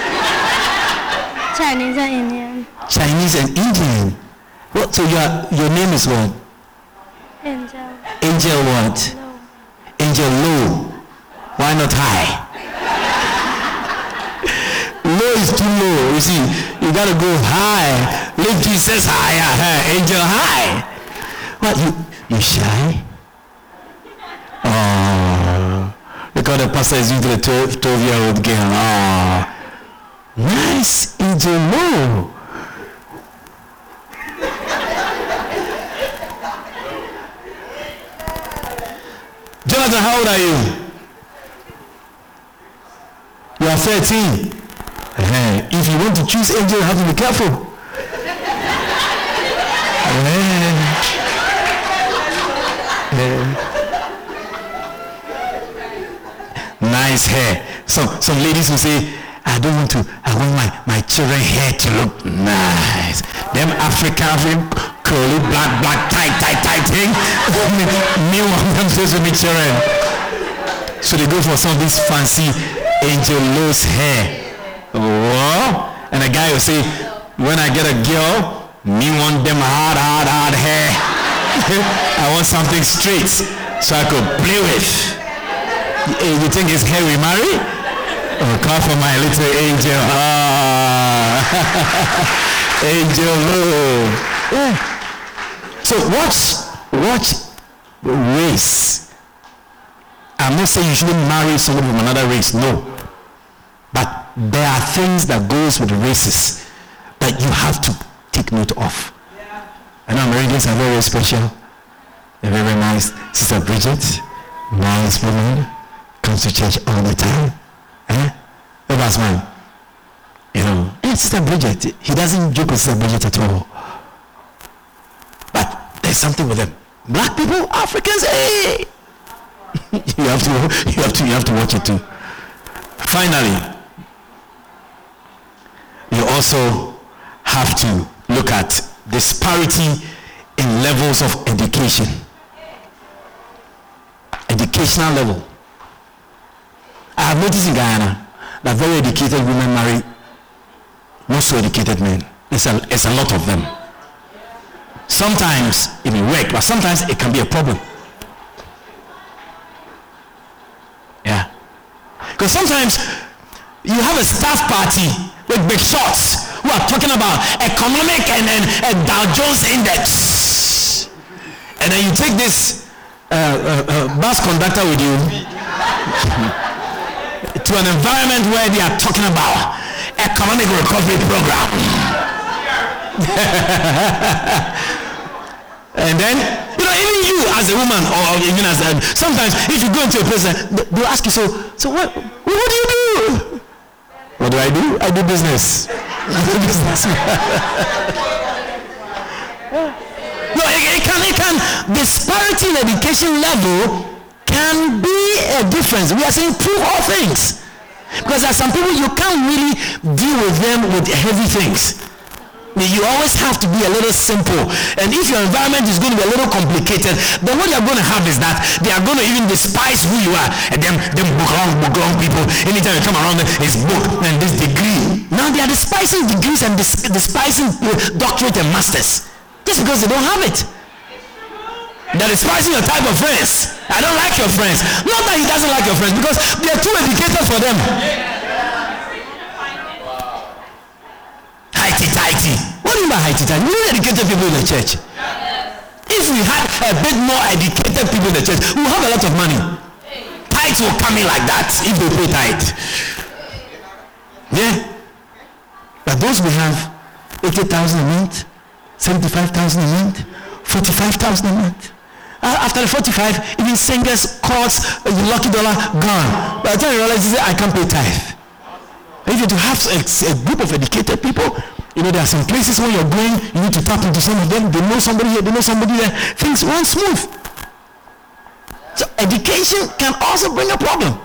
Chinese and Indian. Chinese and Indian. What? So your your name is what? Angel. Angel what? Low. Angel low. Why not high? Low is too low. You see, you gotta go high. Lift Jesus higher. Hey, angel high. What, you, you shy? Oh, look how the pastor is into the twelve year old girl. Oh, nice angel low. Jonathan, how old are you? You are thirteen. Uh-huh. If you want to choose angel, you have to be careful. uh-huh. uh-huh. Nice hair. Some some ladies will say, I don't want to, I want my, my children hair to look nice. Them African, African curly, black, black, tight, tight, tight thing. Me want them supposed to be children. So they go for some of this fancy angel Lowe's hair. Whoa. And a guy will say, when I get a girl, me want them hard, hard, hard hair. I want something straight so I could play with. You think it's hair we marry? Oh, come for my little angel. Ah. Angel Lowe. Yeah. So watch, watch race. I'm not saying you shouldn't marry someone from another race, no. But there are things that goes with races that you have to take note of. Yeah. I know Americans are very special. They're very nice. Sister Bridget, nice woman, comes to church all the time. Eh? Oh, that's mine. You know, hey, Sister Bridget, he doesn't joke with Sister Bridget at all. But there's something with them. Black people, Africans, hey! you have to, you have to, you have to watch it too. Finally, you also have to look at disparity in levels of education. Educational level. I have noticed in Guyana that very educated women marry not so educated men. It's a, it's a lot of them. Sometimes it may work, but sometimes it can be a problem. Yeah. Because sometimes you have a staff party with big shots who are talking about economic and, and, and Dow Jones index. And then you take this uh, uh, uh, bus conductor with you to an environment where they are talking about economic recovery program. And then, you know, even you as a woman, or even as a, sometimes if you go into a place, they'll ask you, so, so what, what do you do? What do I do? I do business. I do business. No, it, it can, it can, disparity in education level can be a difference. We are saying prove all things. Because there are some people you can't really deal with them with heavy things. You always have to be a little simple. And if your environment is going to be a little complicated, then what you're going to have is that they are going to even despise who you are. And them, them book-long, book-long people, anytime you come around them, it's book and this degree. Now they are despising degrees and dis- despising doctorate and masters. Just because they don't have it. They're despising your type of friends. I don't like your friends. Not that he doesn't like your friends, because they are too educated for them. Highty-tighty. What do you mean by highty-tighty? We need educated people in the church. If we had a bit more educated people in the church, we will have a lot of money. Tithes will come in like that if they pay tithe. Yeah. But those we have eighty thousand a month, seventy-five thousand a month, forty-five thousand a month. Uh, after the forty-five, even singers, courts, uh, lucky dollar, gone. By the time you realize, I can't pay tithe. If you to have a, a group of educated people, you know, there are some places where you're going, you need to tap into some of them. They know somebody here, they know somebody there. Things run smooth. So education can also bring a problem.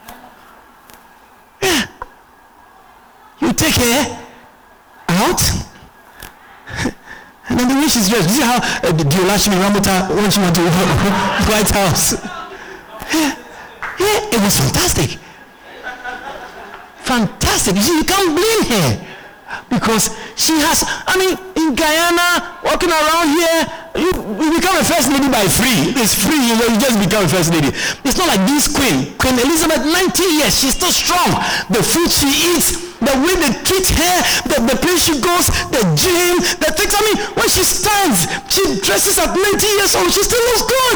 Yeah. You take her out, and then the way she's dressed. You see how uh, the Diolashmi Ramota wants you to White House. Yeah. Yeah, it was fantastic. Fantastic. You see, you can't blame her because she has, I mean, in Guyana, walking around here, you, you become a a first lady by free. It's free, you know, you just become a first lady. It's not like this queen. Queen Elizabeth, ninety years, she's still strong. The food she eats, the way they treat her, the, the place she goes, the gym, the things. I mean, when she stands, she dresses at ninety years old, she still looks good.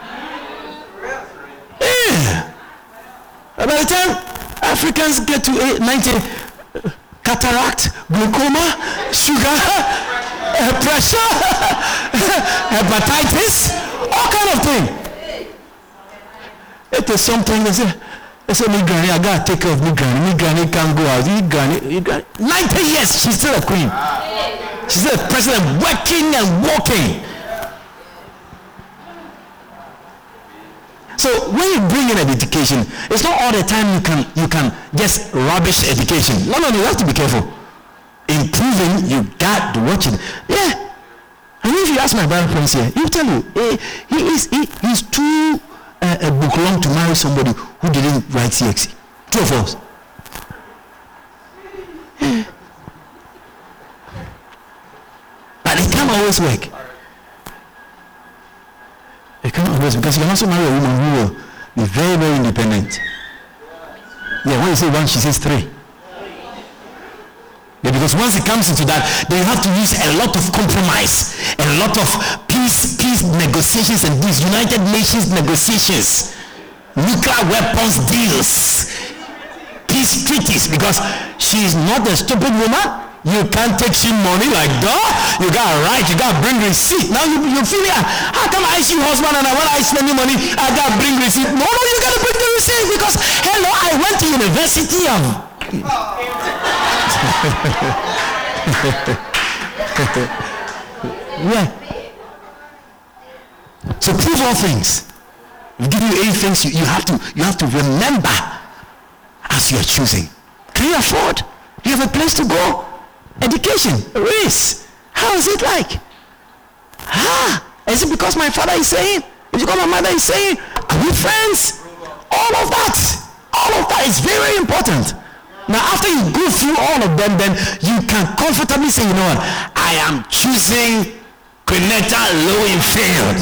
Yeah. And by the time Africans get to ninety, cataract, glaucoma, sugar, uh, pressure, hepatitis, all kind of thing. It is something they say, they say, me granny, I gotta take care of me granny. Me granny can't go out. Me granny, me granny. ninety years, she's still a queen. She's still a president, working and walking. So when you bring in an education, it's not all the time you can you can just rubbish education. No, no, no, you have to be careful. Improving, you got to watch it. Yeah. And if you ask my brother friends here, he'll tell you, eh, he is he, he's too uh, a book long to marry somebody who didn't write C X E. True or false? Yeah. But it can't always work. It can't always, because you can also marry a woman who will be very, very independent. Yeah, when you say one, she says three. Yeah, because once it comes into that, then you have to use a lot of compromise, a lot of peace, peace negotiations and these United Nations negotiations, nuclear weapons deals, peace treaties, because she is not a stupid woman. You can't take she money like that. You got to write, you got to bring receipt. Now you, you feel yeah, how come I see husband and I when I spend the money, I got to bring receipt? No, no, you got to bring the receipt because, hello, I went to university of... Yeah. So prove all things. We give you eight things you, you have to you have to remember as you are choosing. Can you afford? Do you have a place to go? Education, race. How is it like? Ah, is it because my father is saying? Is it because my mother is saying? Are we friends? All of that. All of that is very important. Now after you go through all of them, then you can comfortably say, you know what, I am choosing Quinetta Lowenfield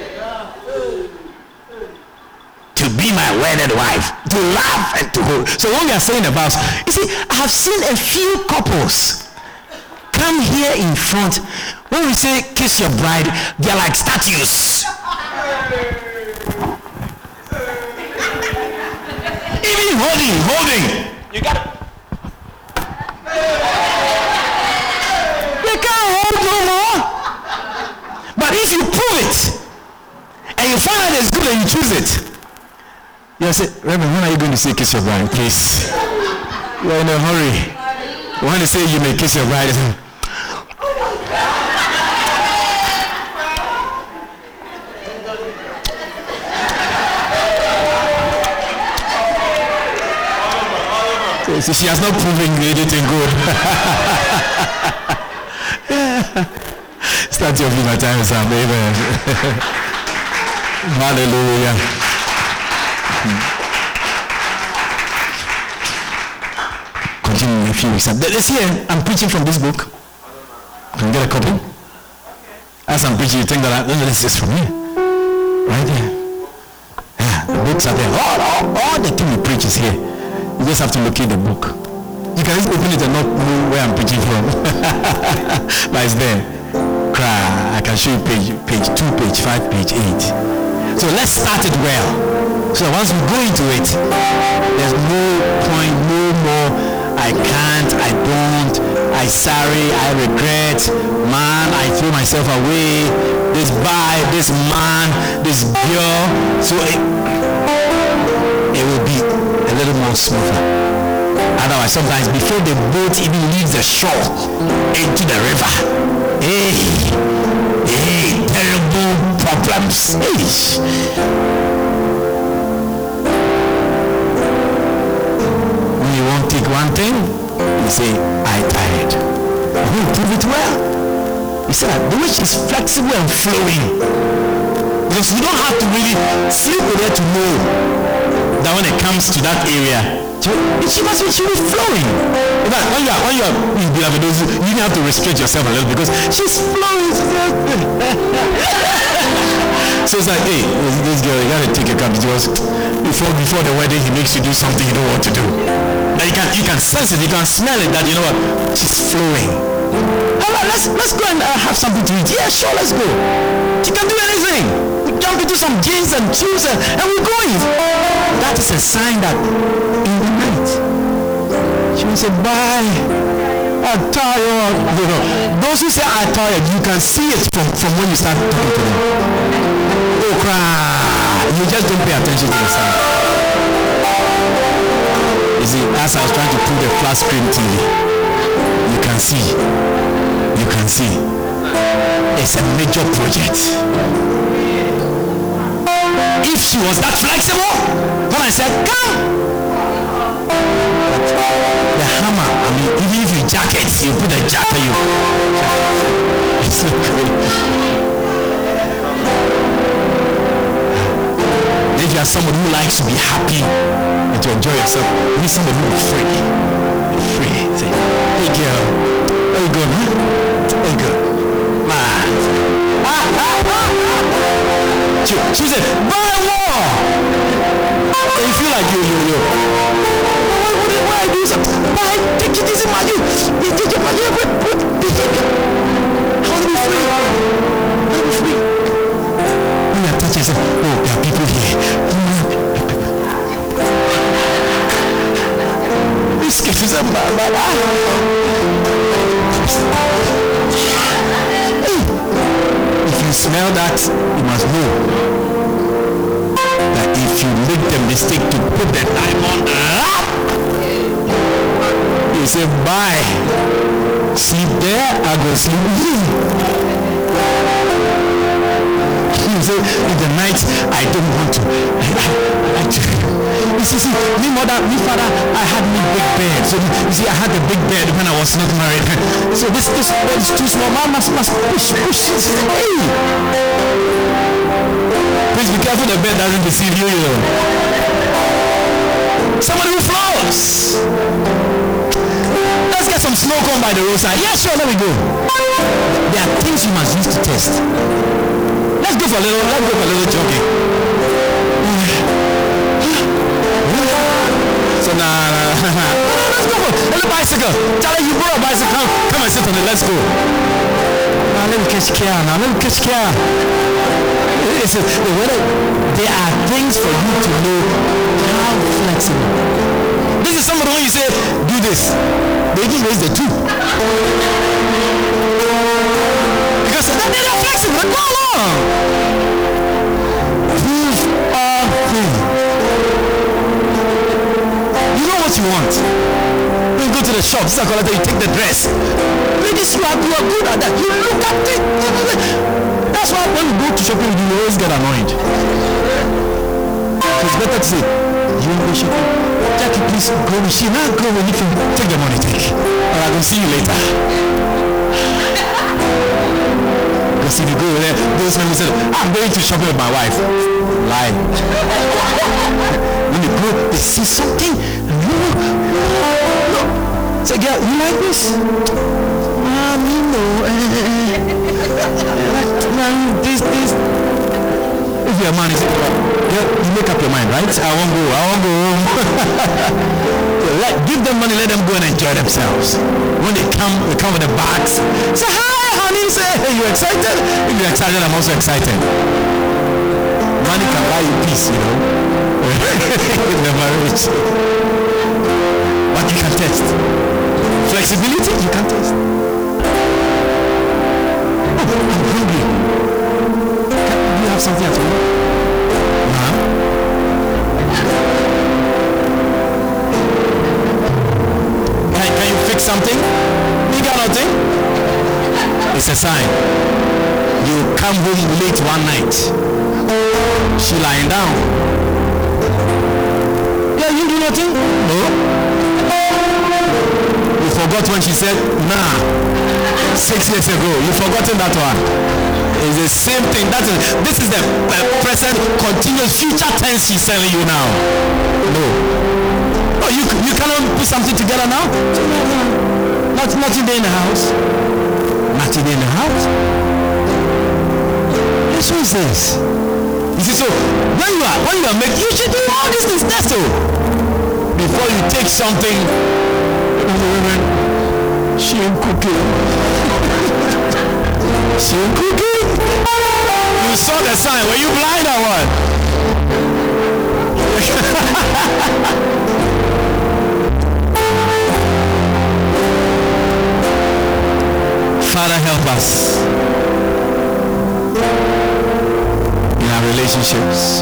to be my wedded wife, to laugh and to hold. So when we are saying about, you see, I have seen a few couples come here in front. When we say kiss your bride, they're like statues. Even holding, holding. You got it. They can't hold no more. But if you prove it and you find out it's good and you choose it, you say, Reverend, when are you going to say kiss your bride, please? You're in a hurry. You want to say you may kiss your bride. So she has not proven anything good. Start your view, my time is up. Amen. Hallelujah. Continue if you accept. Let's hear. I'm preaching from this book. Can you get a copy? As I'm preaching, you think that I, no, this is from here. Right here. Yeah, the books are there. All, all, all the thing we preach is here. You just have to locate the book. You can just open it and not know where I'm preaching from. But it's there. Cry. I can show you page, page two, page five, page eight. So let's start it well. So once we go into it, there's no point, no more. I can't, I don't, I sorry, I regret, man, I threw myself away, this guy, this man, this girl. So it, it will be a little more smoother. Otherwise, sometimes before the boat even leaves the shore into the river, hey, hey, terrible problems. Hey. When you won't take one thing, you say, I tired. You prove it well. You say that the wish is flexible and flowing. Because you don't have to really sleep with it to know that when it comes to that area, she must be, she will be flowing. In fact, when you are, when you are, beloved, you have to restrict yourself a little because she's flowing. So it's like, hey, this girl, you gotta take a cab because before before the wedding he makes you do something you don't want to do. And you can you can sense it, you can smell it that you know what, she's flowing. Right, let's let's go and uh, have something to eat. Yeah, sure, let's go. She can do anything. We jump into some jeans and shoes and, and we're going. That is a sign that in the night she will say, bye. I'm tired. You know, those who say I'm tired, you can see it from, from when you start talking to them. Oh, cry. You just don't pay attention to the sign. You see, as I was trying to put the flat screen T V, you can see. You can see. It's a major project. If she was that flexible, when I said, come! The hammer, I mean, even if you jacket, you put a jacket, you. It's so great. If you are somebody who likes to be happy and to enjoy yourself, you need somebody who is free. Free. Say, hey girl, where you going, huh? Hey girl. Man. Ah, ah, ah, ah. She, she said, buy more. And you feel like you, you, you. Why do you say, buy, take it easy, man. You, you take it, man. You put, put, take it. How to be free? How to be free? When you touch yourself, oh, there are people here. This case is a man, man. If you smell that, you must know that if you make the mistake to put the diamond up, you say bye. Sleep there, I go sleep with you. You say in the night I don't want to. I, I, I, you see, see, me mother, me father, I had me big bed. So you see, I had a big bed when I was not married. So this this bed is too small. Mama must must push push it. Hey. Please be careful the bed doesn't deceive you. You know. Somebody who flows. Let's get some smoke on by the roadside. Yeah, sure, let me go. There are things you must use to test. Let's go for a little, let's go for a little jogging. So now, nah, nah, nah, nah. Let's go for a little bicycle. Charlie, you borrow a bicycle. Come, come and sit on it. Let's go. Now let me catch care. Now let me catch care. Listen, the weather, there are things for you to know how flexible. This is somebody when you say, do this, they give raise the two. Because they're not flexible. No, no. Prove all things. You know what you want. When you go to the shop, this is you take the dress. Ladies, you are, you are good at that. You look at it. That's why when you go to shopping, you always get annoyed. So it's better to say, you want to go shopping? Jackie, please go. She now go when you can take the money. Take. Or I will see you later. Because if you go there, those men will say, I'm going to shopping with my wife. Lie. When you go, they see something. Look, look. Say, girl, you like this? Mommy, no. This, this. If your man is, girl, you make up your mind, right? I won't go. I won't go home. Let, give them money. Let them go and enjoy themselves. When they come, they come with the bags. Say hi, honey. Say, hey, you excited? If you're excited, I'm also excited. Money can buy you peace, you know. In the marriage. But you can test. Flexibility, you can test. Oh, I'm hungry. Do you have something at home? Huh? Can, can you fix something? You got nothing? It's a sign. You come home late one night. She lying down. Yeah, you do nothing? No. You forgot when she said, nah, six years ago. You forgotten that one. It's the same thing. That is, this is the uh, present continuous future tense she's telling you now. No. Oh, you, you cannot put something together now? Not, nothing there in the house. Nothing there in the house? Yes, who is this? You see, so when you are when you are making, you should do all these things. That's all. Before you take something, she ain't cooking. She ain't cooking. You saw the sign. Were you blind or what? Father, help us in our relationships,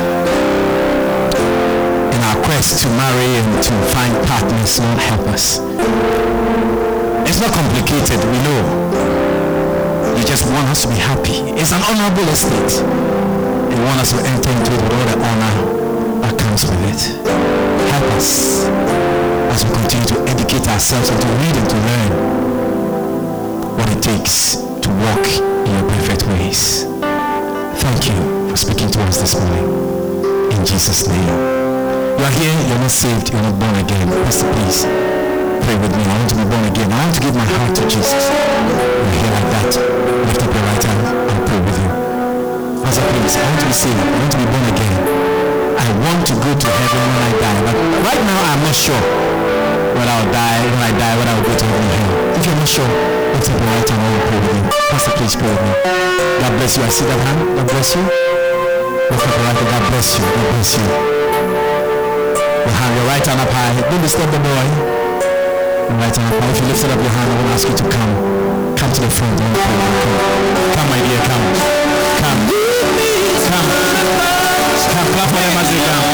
in our quest to marry and to find partners. Lord, help us. It's not complicated, we know. You just want us to be happy. It's an honorable estate. You want us to enter into it with all the honor that comes with it. Help us as we continue to educate ourselves and to read and to learn what it takes to walk in your perfect ways. Thank you for speaking to us this morning. In Jesus' name. You are here, you're not saved, you're not born again. Pastor, please pray with me. I want to be born again. I want to give my heart to Jesus. You're here like that. Lift up your right hand and pray with you. Pastor, please, I want to be saved. I want to be born again. I want to go to heaven when I die. But right now, I'm not sure when I'll die, when I die, when I'll go to heaven or hell. If you're not sure, lift up your right hand and I will pray with you. Pastor, please pray with me. God bless you. I see that hand. God bless you. Lift up your right hand. God bless you. God bless you. Your hand, your right hand up high. Don't disturb the boy. Your right hand up high. If you lifted up your hand, I will ask you to come. Come to the front. Come. Come, my dear. Come. Come. Come. Come. Clap for them as they come.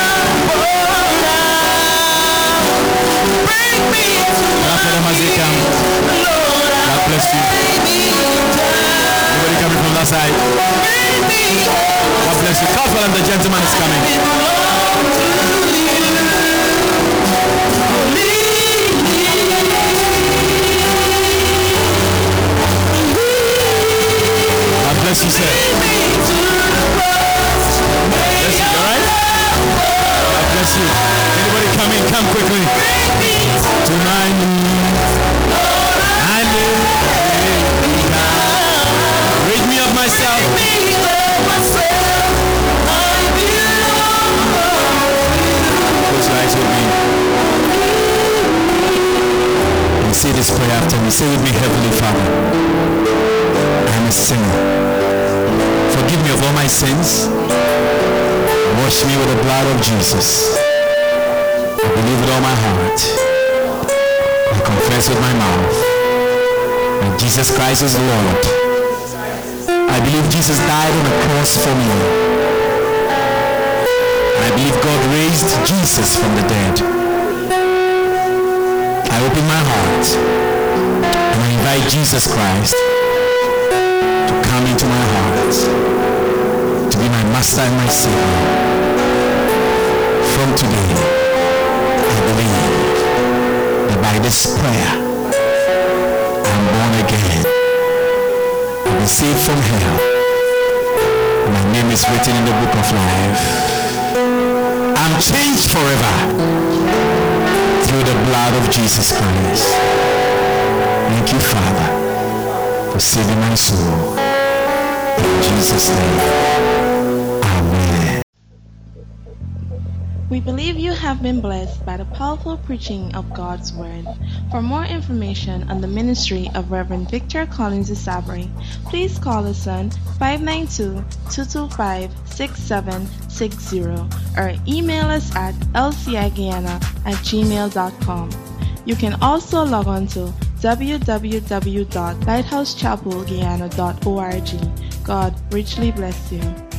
Clap for them as they come. God bless you. Everybody coming from that side. God bless you. Clap for them. The gentleman is coming. God bless you, sir. Bless you, alright? God bless you. Anybody come in? Come quickly. Tonight, I live. Rid me of myself. Close your eyes with me. And say this prayer after me. Say with me, Heavenly Father, I am a sinner. Forgive me of all my sins. Wash me with the blood of Jesus. I believe with all my heart. I confess with my mouth that Jesus Christ is the Lord. I believe Jesus died on the cross for me. I believe God raised Jesus from the dead. I open my heart and I invite Jesus Christ to come into my heart, to be my master and my savior. From today, I believe that by this prayer, I'm born again. I've been saved from hell. My name is written in the book of life. I'm changed forever through the blood of Jesus Christ. Thank you, Father, for saving my soul. In Jesus' name, amen. We believe you have been blessed by the powerful preaching of God's Word. For more information on the ministry of Reverend Victor Collins Isabri, please call us on five nine two, two two five, six seven six zero or email us at l c i guyana at gmail dot com. You can also log on to w w w dot lighthouse chapel guyana dot org. God richly bless you.